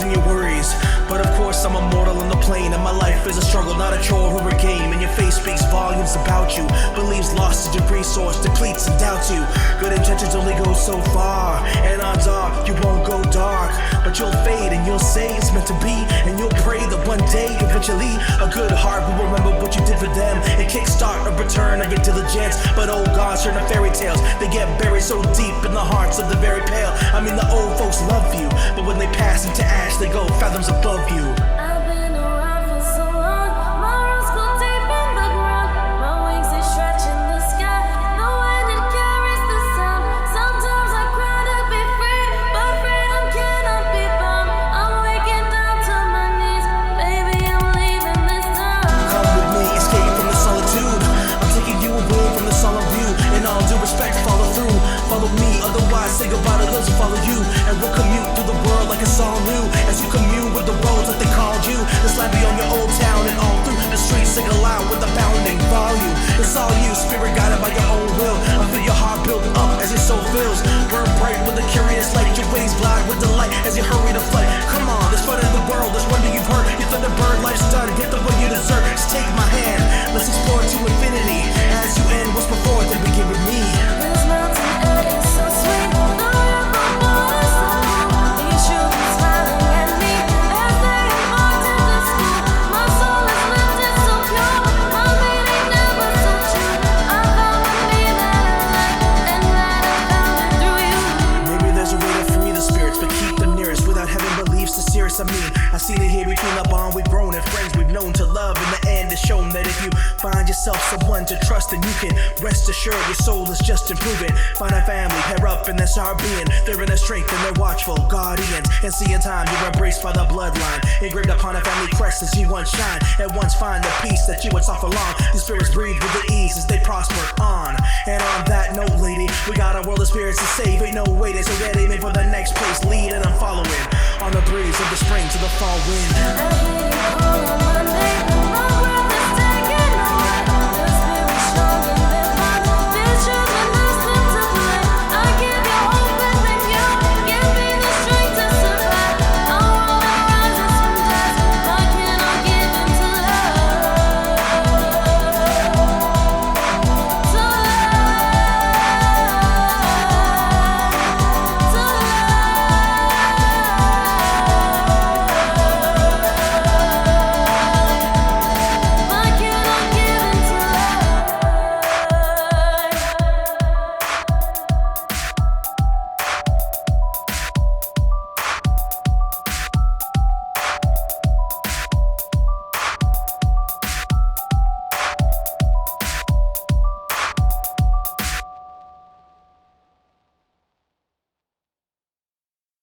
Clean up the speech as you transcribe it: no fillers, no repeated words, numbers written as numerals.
and your worries. But of course I'm immortal on the plane, and my life is a struggle, not a chore or a game. And your face speaks volumes about you. Believes lost is your resource, depletes and doubts you. Good intentions only go so far, and odds are you won't go dark. But you'll fade and you'll say it's meant to be, and you'll pray that one day eventually a good heart will remember what you did for them and kickstart a return or intelligence. But old gods turn to fairy tales, they get buried so deep in the hearts of the very pale. I mean the old folks love you, but when they pass into ash they go fathoms above you. I've been around for so long, my roots go deep in the ground, my wings they stretch in the sky, the wind it carries the sound. Sometimes I cry to be free, but freedom cannot be bound. I'm waking down to my knees, baby I'm leaving this town. Come with me, escape from the solitude. I'm taking you away from the solemn view. In all due respect, follow through. Follow me, otherwise say goodbye to those who follow you. And we'll commute through the world like it's all new, as you commune with the roads that they called you. This land beyond your old town, and all through the streets sing aloud with a pounding volume. It's all you, spirit guided by your own will. I feel your heart build up as your soul fills. Burn bright with a curious light, your ways glide with delight as you hurry to flight. Come on, there's fun in the world, there's wonder you've heard. You thought the bird life's done, get the way you deserve. Just take my hand, let's explore to infinity. As you end what's before, then begin with me. This mountain air is so sweet, the river water's so cool. These children smiling at me as they embark to the school. My soul is lifted so pure, my meaning never so true. I found the me that I like, and that I found it through you. Maybe there's a way to free the spirits, but keep them nearest without having beliefs so serious. I mean, I see it here between the bond we've grown and friends we've known to love. In the end, it's shown that if you find yourself someone to trust, then you can rest assured your soul is just improving. Find a family, pair up, and that's our being. They're in their strength and they're watchful guardians. And see in time you're embraced by the bloodline, engraved upon a family crest as you once shine. At once find the peace that you would suffer long. These spirits breathe with the ease as they prosper on. And on that note, lady, we got a world of spirits to save. Ain't no waiting, so get aiming for the next place. Lead and I'm following on the breeze of the spring to the fall wind.